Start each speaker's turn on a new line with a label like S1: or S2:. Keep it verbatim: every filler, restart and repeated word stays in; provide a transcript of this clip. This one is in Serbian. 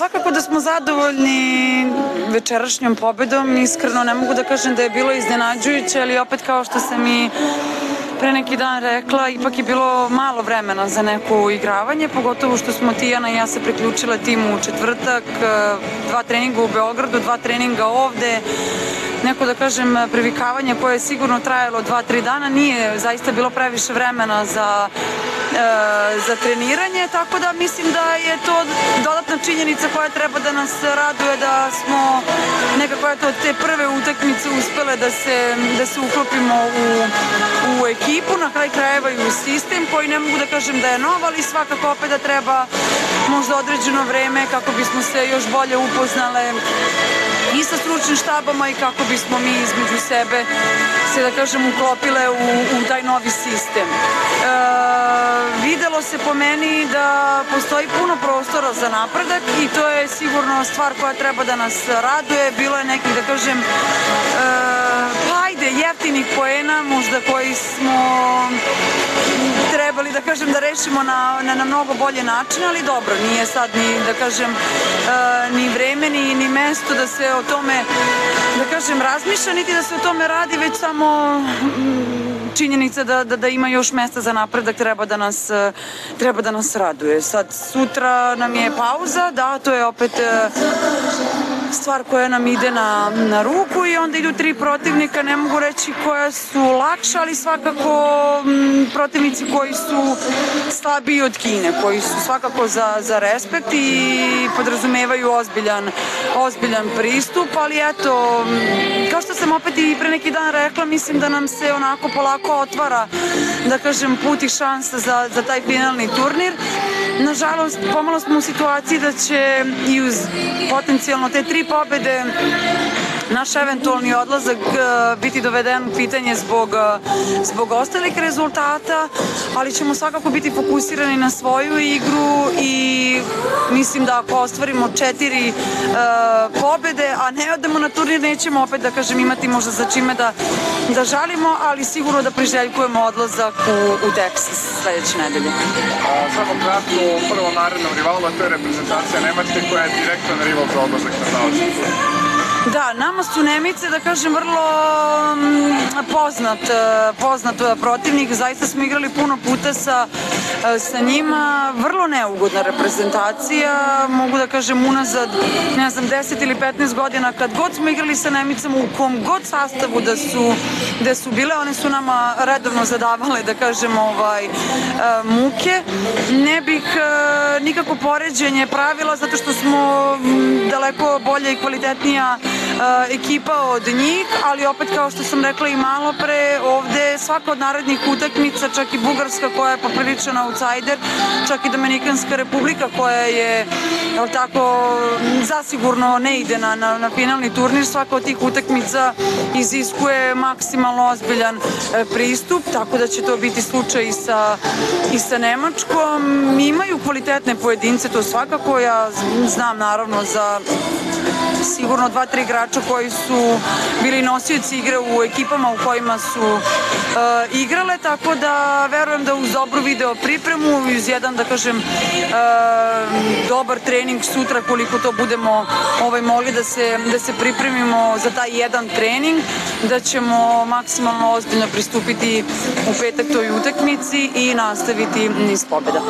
S1: svakako da smo zadovoljni večerašnjom pobedom. Iskreno ne mogu da kažem da je bilo iznenađujuće, ali opet kao što sam i pre neki dan rekla, ipak je bilo malo vremena za neko uigravanje, pogotovo što smo Tijana i ja se priključile timu u četvrtak, dva treninga u Beogradu, dva treninga ovde, neko da kažem privikavanje koje je sigurno trajalo dva, tri dana, nije zaista bilo previše vremena za, e, za treniranje, tako da mislim da je to dodatna činjenica koja treba da nas raduje, da smo nekako eto od te prve utakmice uspele da se, da se uklopimo u, u ekipu, na kraj krajeva i u sistem koji ne mogu da kažem da je nov, ali svakako opet da treba možda određeno vreme kako bismo se još bolje upoznale i sa stručnim štabama i kako bismo mi između sebe se, da kažem, uklopile u, u taj novi sistem. E, videlo se po meni da postoji puno prostora za napredak i to je sigurno stvar koja treba da nas raduje. Bilo je nekih, da kažem, e, pa ajde, jeftinih poena možda koji smo trebali, da kažem, da rešimo na, na, na mnogo bolje načine, ali dobro, nije sad ni, da kažem, e, ni vreme, ni, ni mesto da se o tome, da kažem, razmišlja, niti da se o tome radi, već samo činjenica da, da, da ima još mesta za napredak treba da nas, treba da nas raduje. Sad, sutra nam je pauza, da, to je opet stvar koja nam ide na, na ruku i onda idu tri protivnika, ne mogu reći koja su lakša, ali svakako m, protivnici koji su slabiji od Kine, koji su svakako za, za respekt i podrazumevaju ozbiljan, ozbiljan pristup, ali eto, kao što sam opet i pre neki dan rekla, mislim da nam se onako polako otvara, da kažem, put i šansa za, za taj finalni turnir. Nažalost, pomalo smo u situaciji da će i uz potencijalno te tri pobede naš eventualni odlazak biti doveden u pitanje zbog, zbog ostalih rezultata, ali ćemo svakako biti fokusirani na svoju igru i mislim da ako ostvarimo četiri uh, pobede, a ne odemo na turnir, nećemo opet, da kažem, imati možda za čime da, da žalimo, ali sigurno da priželjkujemo odlazak u, u Texas sledeće nedelje.
S2: A, samo kratko, prvo narednom rivalu, a to je reprezentacija Nemačke koja je direktan rival za odlazak na završen turnir.
S1: Da, nama su Nemice, da kažem, vrlo poznat, poznat protivnik, zaista smo igrali puno puta sa, sa njima, vrlo neugodna reprezentacija, mogu da kažem unazad, ne znam, deset ili petnaest godina, kad god smo igrali sa Nemicama, u kom god sastavu da su, da su bile, one su nama redovno zadavale, da kažem, ovaj, muke. Ne bih nikako poređenje pravila, zato što smo daleko bolja i kvalitetnija ekipa od njih, ali opet, kao što sam rekla i malo pre, ovde svaka od narednih utakmica, čak i Bugarska koja je popriličan outsider, čak i Dominikanska republika koja je, jel tako, zasigurno ne ide na, na, na finalni turnir, svaka od tih utakmica iziskuje maksimalno ozbiljan pristup, tako da će to biti slučaj i sa, i sa Nemačkom. Imaju kvalitetne pojedince, to svakako, ja znam naravno za sigurno dva, tri igrača koji su bili nosioci igre u ekipama u kojima su uh, igrale, tako da verujem da uz dobru video pripremu i uz jedan, da kažem, uh, dobar trening sutra, koliko to budemo ovaj, mogli da se, da se pripremimo za taj jedan trening, da ćemo maksimalno ozbiljno pristupiti u petak toj utakmici i nastaviti niz pobjeda.